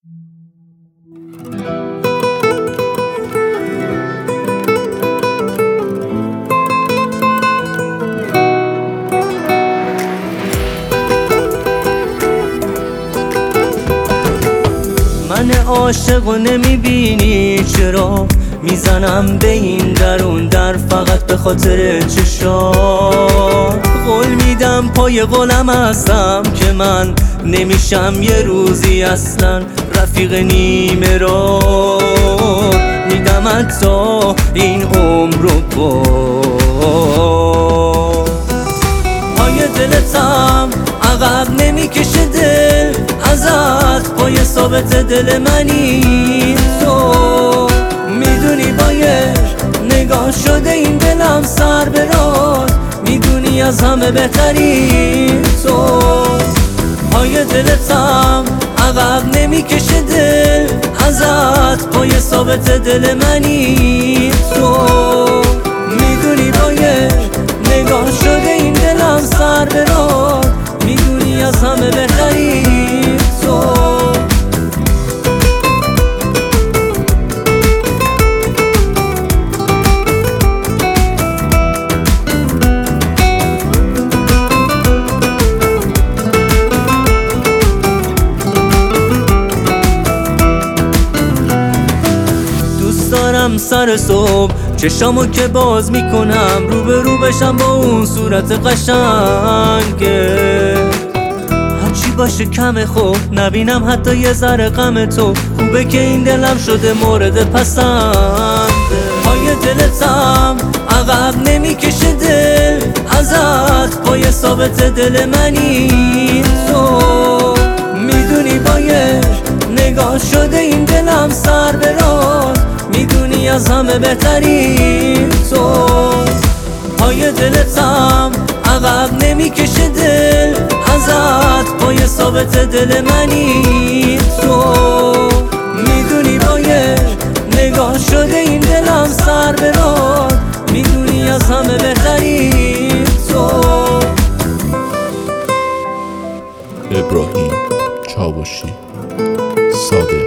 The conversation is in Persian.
من عاشق و نمیبینی چرا میزنم به این در فقط به خاطر چشات. قول میدم پای قولم هستم که من نمیشم یه روزی اصلا رفیق نیمه را. میدم حتی این عمر رو با پای دلتم عقب نمیکشه دل ازت. پای ثابت دل منی تو، میدونی با یه نگاه شده این دلم سر به راه. میدونی از همه بهتری تو. پای دلتم عقب نمیکشه دل ازت. پای ثابت دل منی تو، میدونی با یه نگاه شده این دلم سر به راه. میدونی از همه بهتری تو. دارم سر صبح چشامو که باز میکنم روبرو بشم با اون صورت قشنگه. هرچی باشه کمه خوب نبینم حتی یه ذره غم تو. خوبه که این دلم شده مورد پسنده. پای دلتم عقب نمیکشه دل ازت. پای ثابت دل منی تو، میدونی با یه نگاه شده این دلم سر به راه. میدونی از همه بهتری تو. پای دلتم عقب نمیکشه دل ازت. پای ثابت دل منی تو، میدونی با یه نگاه شده این دلم سر به راه. میدونی از همه بهتری تو. ابراهیم چاوشی، صادق.